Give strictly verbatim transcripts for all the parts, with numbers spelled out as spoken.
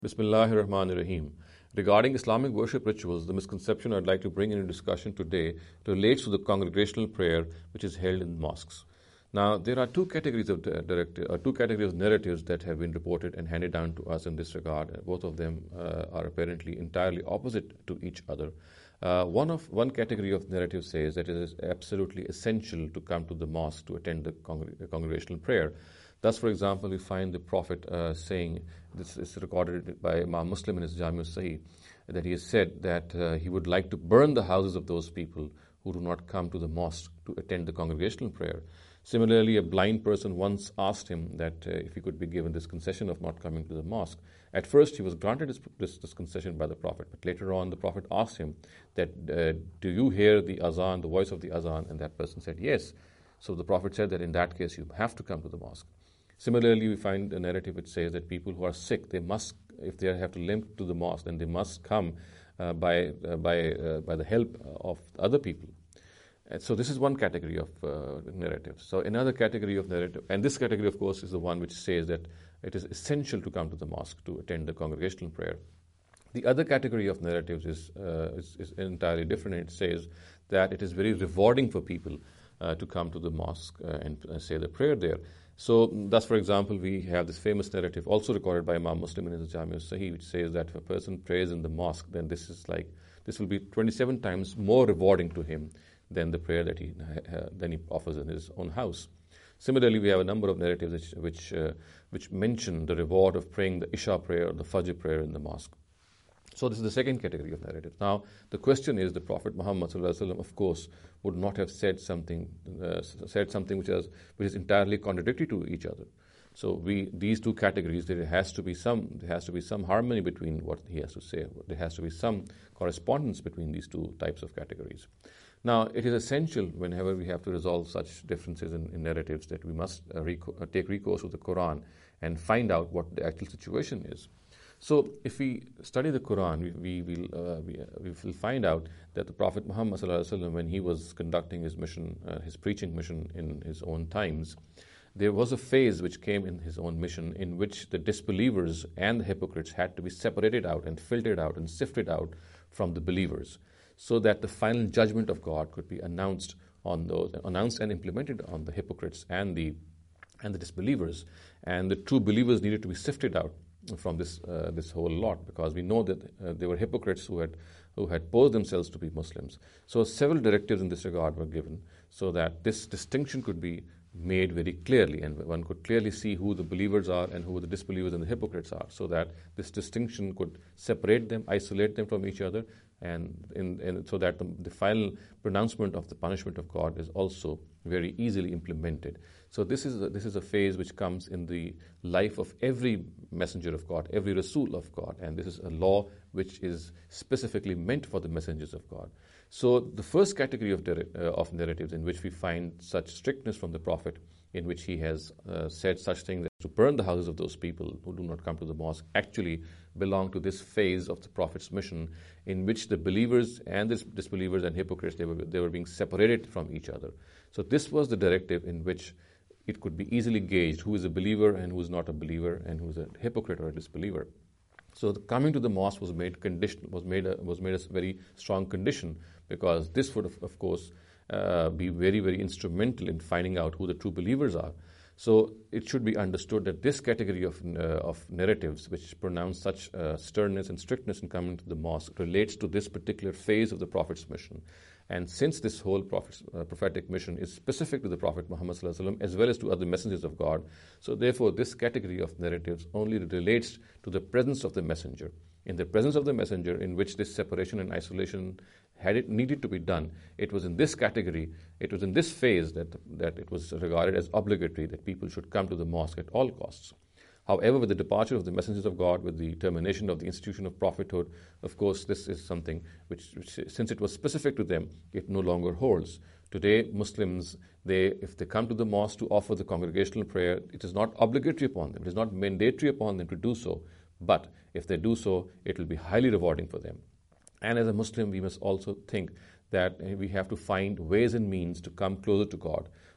Bismillahir Rahmanir Rahim. Regarding Islamic worship rituals, the misconception I'd like to bring into discussion today relates to the congregational prayer which is held in mosques. Now, there are two categories of direct, uh, two categories of narratives that have been reported and handed down to us in this regard. Both of them uh, are apparently entirely opposite to each other. Uh, one of one category of narrative says that it is absolutely essential to come to the mosque to attend the congr- congregational prayer. Thus, for example, we find the Prophet uh, saying, this is recorded by Imam Muslim in his Jami' Sahih, that he has said that uh, he would like to burn the houses of those people who do not come to the mosque to attend the congregational prayer. Similarly, a blind person once asked him that uh, if he could be given this concession of not coming to the mosque. At first, he was granted this, this, this concession by the Prophet, but later on, the Prophet asked him that, uh, do you hear the azan, the voice of the azan? And that person said, yes. So the Prophet said that in that case, you have to come to the mosque. Similarly, we find a narrative which says that people who are sick, they must, if they have to limp to the mosque, then they must come uh, by uh, by uh, by the help of other people. And so this is one category of uh, narrative. So another category of narrative, and this category, of course, is the one which says that it is essential to come to the mosque to attend the congregational prayer. The other category of narratives is uh, is, is entirely different. It says that it is very rewarding for people uh, to come to the mosque uh, and uh, say the prayer there. So, thus, for example, we have this famous narrative also recorded by Imam Muslim in his Jami' Sahih, which says that if a person prays in the mosque, then this is like this will be twenty-seven times more rewarding to him than the prayer that he uh, than he offers in his own house. Similarly, we have a number of narratives which which, uh, which mention the reward of praying the Isha prayer or the Fajr prayer in the mosque. So this is the second category of narrative. Now, the question is, the Prophet Muhammad sallallahu alaihi wasallam, of course, would not have said something uh, said something which is which is entirely contradictory to each other. So we these two categories, there has to be some there has to be some harmony between what he has to say. There has to be some correspondence between these two types of categories. Now, it is essential whenever we have to resolve such differences in, in narratives that we must uh, reco- uh, take recourse to the Quran and find out what the actual situation is. So, if we study the Quran, we, we will uh, we, uh, we will find out that the Prophet Muhammad sallallahu alaihi wasallam, when he was conducting his mission, uh, his preaching mission in his own times, there was a phase which came in his own mission in which the disbelievers and the hypocrites had to be separated out and filtered out and sifted out from the believers, so that the final judgment of God could be announced on those, announced and implemented on the hypocrites and the and the disbelievers, and the true believers needed to be sifted out from this uh, this whole lot, because we know that uh, there were hypocrites who had who had posed themselves to be Muslims. So several directives in this regard were given, so that this distinction could be made very clearly, and one could clearly see who the believers are and who the disbelievers and the hypocrites are, so that this distinction could separate them, isolate them from each other, and in, in, so that the, the final pronouncement of the punishment of God is also very easily implemented. So this is a, this is a phase which comes in the life of every messenger of God, every Rasul of God, and this is a law which is specifically meant for the messengers of God. So the first category of, uh, of narratives in which we find such strictness from the Prophet, in which he has uh, said such things as to burn the houses of those people who do not come to the mosque, actually belong to this phase of the Prophet's mission, in which the believers and the disbelievers and hypocrites, they were, they were being separated from each other. So this was the directive in which it could be easily gauged who is a believer and who is not a believer, and who is a hypocrite or a disbeliever. So the coming to the mosque was made condition was made a, was made a very strong condition, because this would of, of course uh, be very very instrumental in finding out who the true believers are. So it should be understood that this category of uh, of narratives which pronounce such uh, sternness and strictness in coming to the mosque relates to this particular phase of the Prophet's mission. And since this whole prophet, uh, prophetic mission is specific to the Prophet Muhammad sallallahu alaihi wasallam as well as to other messengers of God, so therefore this category of narratives only relates to the presence of the messenger. In the presence of the messenger, in which this separation and isolation had it needed to be done, it was in this category, it was in this phase that that it was regarded as obligatory that people should come to the mosque at all costs. However, with the departure of the messengers of God, with the termination of the institution of prophethood, of course, this is something which, which, since it was specific to them, it no longer holds. Today, Muslims, they, if they come to the mosque to offer the congregational prayer, it is not obligatory upon them. It is not mandatory upon them to do so. But if they do so, it will be highly rewarding for them. And as a Muslim, we must also think that we have to find ways and means to come closer to God.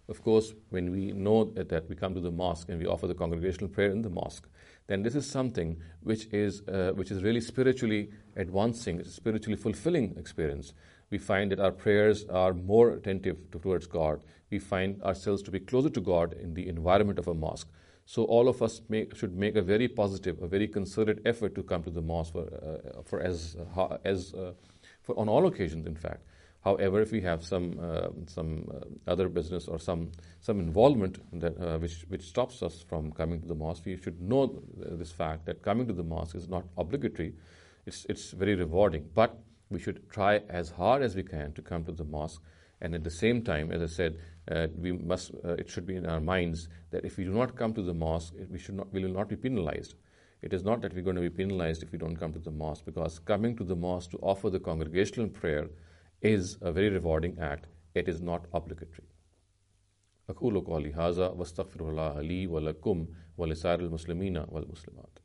Of course, when we know that we come to the mosque and we offer the congregational prayer in the mosque, then this is something which is uh, which is really spiritually advancing, it's a spiritually fulfilling experience. We find that our prayers are more attentive to, towards God. We find ourselves to be closer to God in the environment of a mosque. So all of us make, should make a very positive, a very concerted effort to come to the mosque for, uh, for as uh, as uh, for on all occasions, in fact. However, if we have some uh, some uh, other business or some some involvement that uh, which which stops us from coming to the mosque, we should know this fact that coming to the mosque is not obligatory. It's it's very rewarding, but we should try as hard as we can to come to the mosque. And at the same time, as I said, uh, we must. Uh, it should be in our minds that if we do not come to the mosque, we should not. We will not be penalized. It is not that we're going to be penalized if we don't come to the mosque, because coming to the mosque to offer the congregational prayer is a very rewarding act. It is not obligatory. أقول قولي هذا واستغفر الله لي ولكم ولسائر المسلمين والمسلمات.